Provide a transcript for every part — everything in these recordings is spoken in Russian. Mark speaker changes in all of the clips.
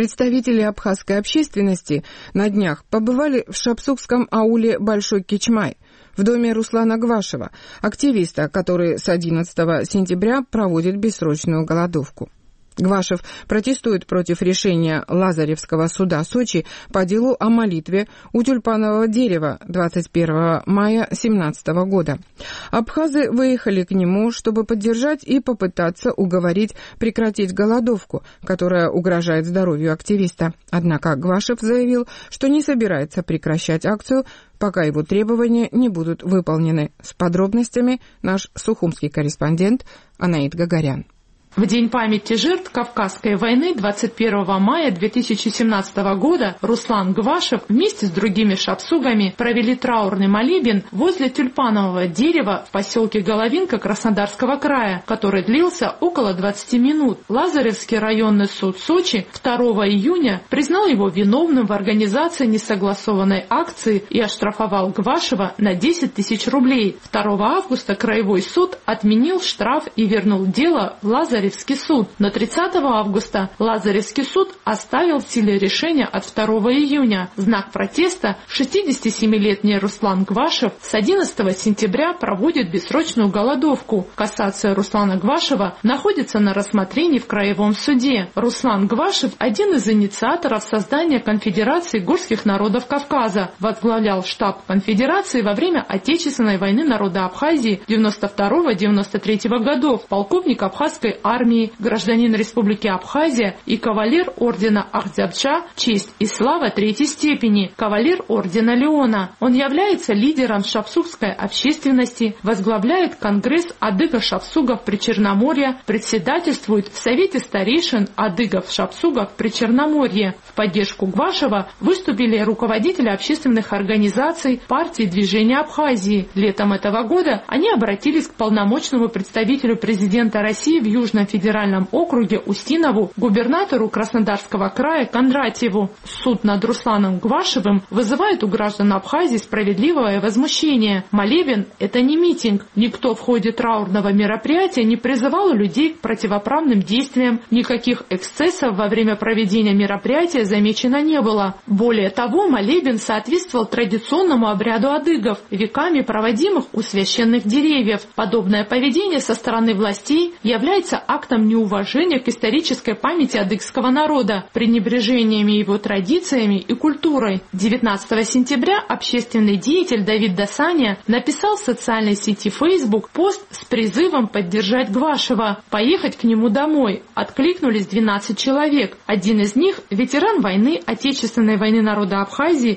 Speaker 1: Представители абхазской общественности на днях побывали в шапсукском ауле Большой Кичмай, в доме Руслана Гвашева, активиста, который с 11 сентября проводит бессрочную голодовку. Гвашев протестует против решения Лазаревского суда Сочи по делу о молитве у тюльпанового дерева 21 мая 2017 года. Абхазы выехали к нему, чтобы поддержать и попытаться уговорить прекратить голодовку, которая угрожает здоровью активиста. Однако Гвашев заявил, что не собирается прекращать акцию, пока его требования не будут выполнены. С подробностями наш сухумский корреспондент Анаит Гагарян.
Speaker 2: В День памяти жертв Кавказской войны 21 мая 2017 года Руслан Гвашев вместе с другими шапсугами провели траурный молебен возле тюльпанового дерева в поселке Головинка Краснодарского края, который длился около 20 минут. Лазаревский районный суд Сочи 2 июня признал его виновным в организации несогласованной акции и оштрафовал Гвашева на 10 тысяч рублей. 2 августа Краевой суд отменил штраф и вернул дело в Лазаревский суд. Но 30 августа Лазаревский суд оставил в силе решение от 2 июня. В знак протеста 67-летний Руслан Гвашев с 11 сентября проводит бессрочную голодовку. Кассация Руслана Гвашева находится на рассмотрении в Краевом суде. Руслан Гвашев – один из инициаторов создания Конфедерации горских народов Кавказа, возглавлял штаб конфедерации во время Отечественной войны народа Абхазии 92-93 годов, полковник абхазской армии, гражданин Республики Абхазия и кавалер ордена Ахзябча «Честь и слава третьей степени», кавалер ордена Леона. Он является лидером шапсукской общественности, возглавляет Конгресс адыго-шапсугов Причерноморья, председательствует в Совете старейшин адыгов-шапсугов Причерноморья. В поддержку Гвашева выступили руководители общественных организаций, партий движения Абхазии. Летом этого года они обратились к полномочному представителю президента России в Южном федеральном округе Устинову, губернатору Краснодарского края Кондратьеву. Суд над Русланом Гвашевым вызывает у граждан Абхазии справедливое возмущение. Молебен – это не митинг. Никто в ходе траурного мероприятия не призывал людей к противоправным действиям. Никаких эксцессов во время проведения мероприятия замечено не было. Более того, молебен соответствовал традиционному обряду адыгов, веками проводимых у священных деревьев. Подобное поведение со стороны властей является актом неуважения к исторической памяти адыгского народа, пренебрежениями его традициями и культурой. 19 сентября общественный деятель Давид Дасаня написал в социальной сети Facebook пост с призывом поддержать Гвашева, поехать к нему домой. Откликнулись 12 человек. Один из них – ветеран войны Отечественной войны народа Абхазии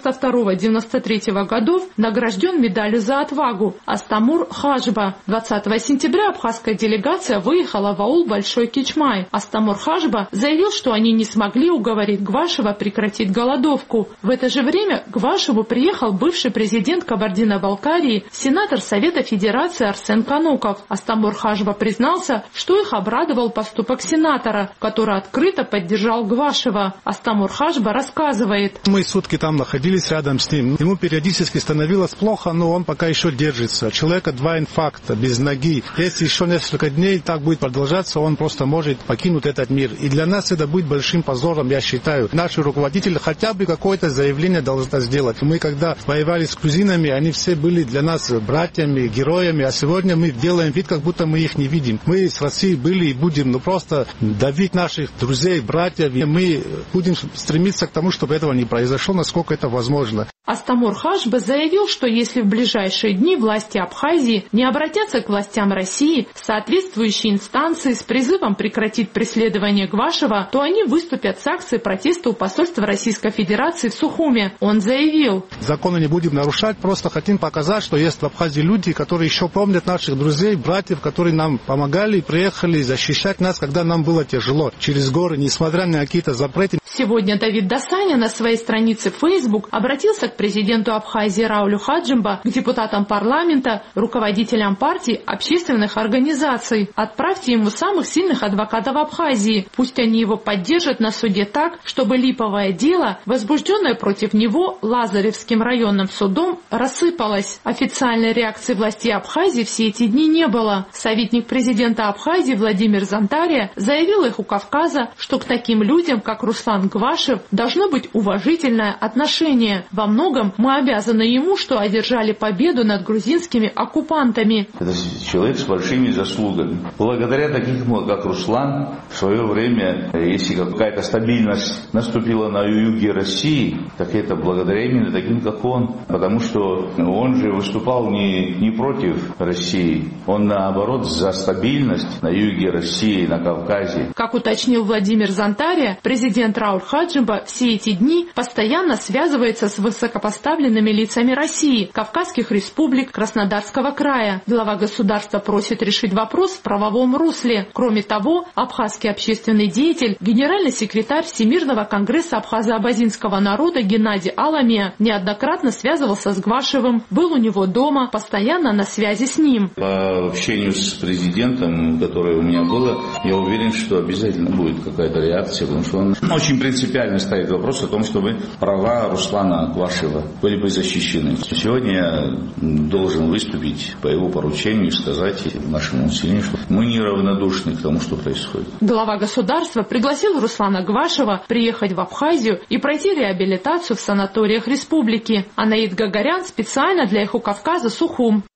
Speaker 2: 92-93 годов, награжден медалью за отвагу Астамур Хажба. 20 сентября абхазская делегация выехала в аул Большой Кичмай. Астамур Хажба заявил, что они не смогли уговорить Гвашева прекратить голодовку. В это же время к Гвашеву приехал бывший президент Кабардино-Балкарии, сенатор Совета Федерации Арсен Кануков. Астамур Хажба признался, что их обрадовал поступок сенатора, который открыто поддержал Гвашева. Астамур Хажба рассказывает.
Speaker 3: Мы сутки там находились рядом с ним. Ему периодически становилось плохо, но он пока еще держится. Человека 2 инфаркта, без ноги. Если еще несколько дней так будет продолжаться, он просто может покинуть этот мир. И для нас это будет большим позором, я считаю. Наши руководители хотя бы какое-то заявление должны сделать. Мы когда воевали с грузинами, они все были для нас братьями, героями, а сегодня мы делаем вид, как будто мы их не видим. Мы с Россией были и будем, просто давить наших друзей, братьев. И мы будем стремиться к тому, чтобы этого не произошло, насколько это возможно.
Speaker 2: Астамур Хажба заявил, что если в ближайшие дни власти Абхазии не обратятся к властям России, соответствующие инстанции с призывом прекратить преследование Гвашева, то они выступят с акцией протеста у посольства Российской Федерации в Сухуме. Он заявил:
Speaker 3: законы не будем нарушать, просто хотим показать, что есть в Абхазии люди, которые еще помнят наших друзей, братьев, которые нам помогали и приехали защищать нас, когда нам было тяжело через горы, несмотря на какие-то запреты.
Speaker 2: Сегодня Давид Дасаня на своей странице в Facebook обратился к президенту Абхазии Раулю Хаджимба, к депутатам парламента, руководителям партий, общественных организаций. Отправь Представьте ему самых сильных адвокатов Абхазии. Пусть они его поддержат на суде так, чтобы липовое дело, возбужденное против него Лазаревским районным судом, рассыпалось. Официальной реакции властей Абхазии все эти дни не было. Советник президента Абхазии Владимир Зантария заявил их у Кавказа, что к таким людям, как Руслан Гвашев, должно быть уважительное отношение. Во многом мы обязаны ему, что одержали победу над грузинскими оккупантами.
Speaker 4: Это человек с большими заслугами. Благодаря таким, как Руслан, в свое время, если какая-то стабильность наступила на юге России, так это благодаря именно таким, как он. Потому что он же выступал не против России, он наоборот за стабильность на юге России, на Кавказе.
Speaker 2: Как уточнил Владимир Зантария, президент Рауль Хаджимба все эти дни постоянно связывается с высокопоставленными лицами России, Кавказских республик, Краснодарского края. Глава государства просит решить вопрос в правовом русле. Кроме того, абхазский общественный деятель, генеральный секретарь Всемирного конгресса абхазо-абазинского народа Геннадий Аламия неоднократно связывался с Гвашевым, был у него дома, постоянно на связи с ним.
Speaker 4: По общению с президентом, которое у меня было, я уверен, что обязательно будет какая-то реакция, потому что он очень принципиально ставит вопрос о том, чтобы права Руслана Гвашева были бы защищены. Сегодня я должен выступить по его поручению и сказать нашему населению, что мы неравнодушны к тому, что происходит.
Speaker 2: Глава государства пригласил Руслана Гвашева приехать в Абхазию и пройти реабилитацию в санаториях республики. Анаид Гагарян специально для Эхо Кавказа, Сухум.